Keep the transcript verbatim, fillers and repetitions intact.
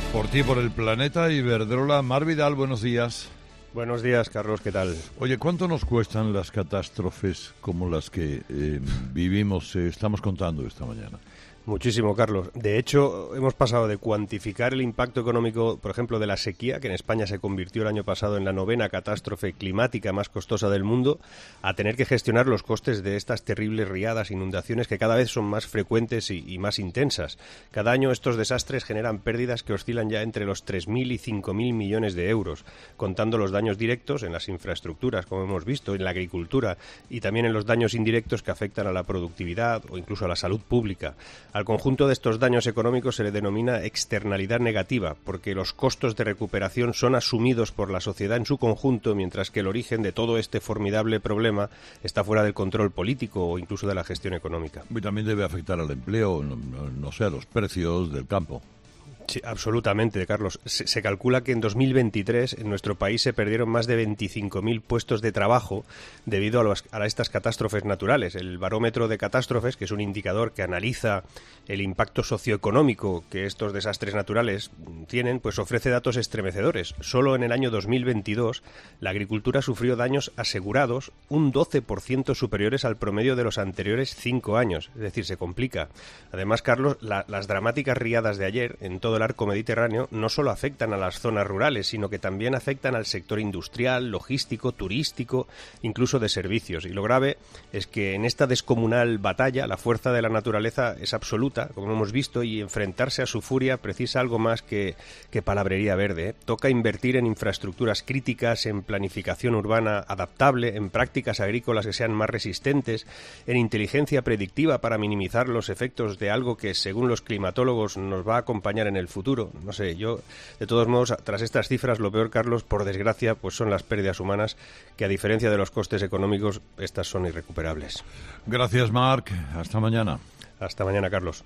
Por ti, por el planeta, Iberdrola. Mar Vidal, buenos días. Buenos días, Carlos, ¿qué tal? Oye, ¿cuánto nos cuestan las catástrofes como las que eh, vivimos, eh, estamos contando esta mañana? Muchísimo, Carlos. De hecho, hemos pasado de cuantificar el impacto económico, por ejemplo, de la sequía, que en España se convirtió el año pasado en la novena catástrofe climática más costosa del mundo, a tener que gestionar los costes de estas terribles riadas, inundaciones que cada vez son más frecuentes y, y más intensas. Cada año estos desastres generan pérdidas que oscilan ya entre los tres mil y cinco mil millones de euros, contando los daños directos en las infraestructuras, como hemos visto, en la agricultura y también en los daños indirectos que afectan a la productividad o incluso a la salud pública. Al conjunto de estos daños económicos se le denomina externalidad negativa, porque los costos de recuperación son asumidos por la sociedad en su conjunto, mientras que el origen de todo este formidable problema está fuera del control político o incluso de la gestión económica. Y también debe afectar al empleo, no, no, no sé, a los precios del campo. Sí, absolutamente, Carlos. Se, se calcula que en dos mil veintitrés en nuestro país se perdieron más de veinticinco mil puestos de trabajo debido a, los, a estas catástrofes naturales. El barómetro de catástrofes, que es un indicador que analiza el impacto socioeconómico que estos desastres naturales tienen, pues ofrece datos estremecedores. Solo en el año dos mil veintidós la agricultura sufrió daños asegurados un doce por ciento superiores al promedio de los anteriores cinco años. Es decir, se complica. Además, Carlos, la, las dramáticas riadas de ayer en todo el arco mediterráneo no solo afectan a las zonas rurales, sino que también afectan al sector industrial, logístico, turístico, incluso de servicios. Y lo grave es que en esta descomunal batalla la fuerza de la naturaleza es absoluta, como hemos visto, y enfrentarse a su furia precisa algo más que, que palabrería verde, ¿eh? Toca invertir en infraestructuras críticas, en planificación urbana adaptable, en prácticas agrícolas que sean más resistentes, en inteligencia predictiva para minimizar los efectos de algo que, según los climatólogos, nos va a acompañar en el futuro. No sé, yo, de todos modos, tras estas cifras, lo peor, Carlos, por desgracia, pues son las pérdidas humanas, que a diferencia de los costes económicos, estas son irrecuperables. Gracias, Marc. Hasta mañana. Hasta mañana, Carlos.